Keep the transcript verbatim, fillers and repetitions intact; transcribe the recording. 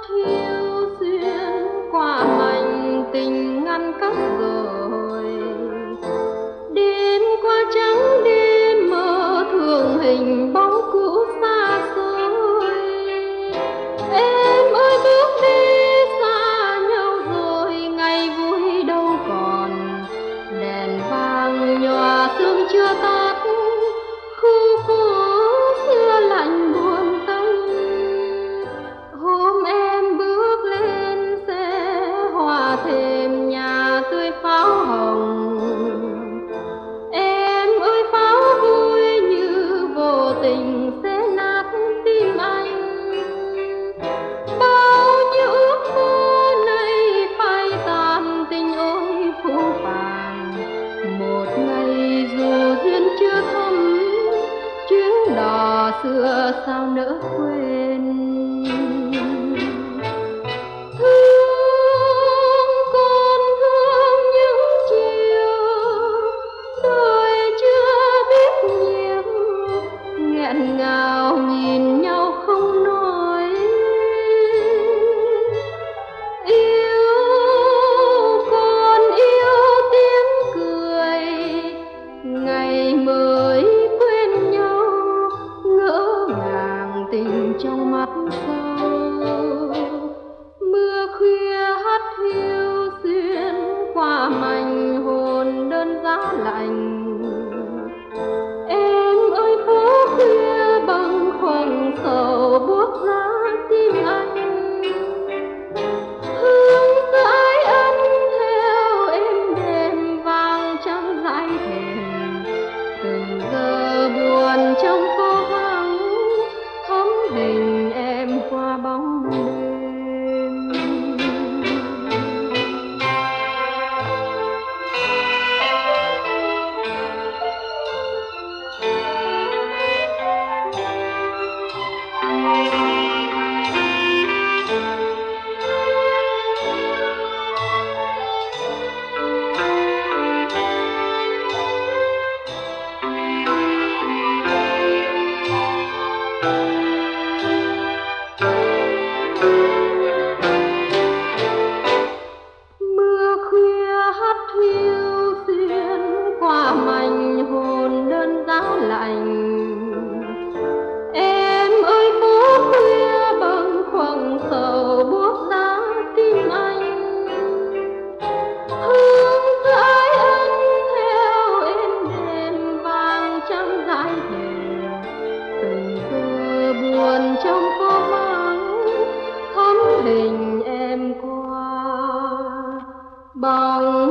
hiu xuyên qua mảnh tình ngăn cách rồi, đến qua trắng đêm mơ thường hình bóng cũ xa xôi. Em ơi bước đi xa nhau rồi, ngày vui đâu còn, đèn vàng nhòa sương chưa tắt, khu phố xưa lạnh buồn tanh. Hôm em bước lên xe hòa thêm nhà tươi pháo hồng, em ơi pháo vui như vô tình sẽ nát tim anh. Bao nhiêu ước mơ này phai tàn, tình ôi phũ phàng. Một ngày dù duyên chưa thắm, chuyến đò xưa sao nỡ quên. Thương con thương những chiều đời chưa biết nhiều, nghẹn ngào nhìn nhau không nói. Yêu con yêu tiếng cười, ngày mới quên nhau, ngỡ ngàng tình trong mắt sâu. Mưa khuya hắt hiu xuyên qua mảnh hồn đơn giá lạnh. Em ơi phố khuya bâng khuâng sầu buốt giá tim anh. Hương dãi ân theo êm đềm vàng trắng dãi thềm, từng giờ buồn trong phố vắng thắm hình em qua bóng đêm. Mưa khuya hắt hiu xuyên qua mảnh hồn đơn giá lạnh. Em ơi phố khuya bâng khuâng sầu buốt giá tim anh. Hương dãi ân theo êm đềm vàng trắng dãi thềm, từng giờ buồn trong phố vắng thắm hình em qua bóng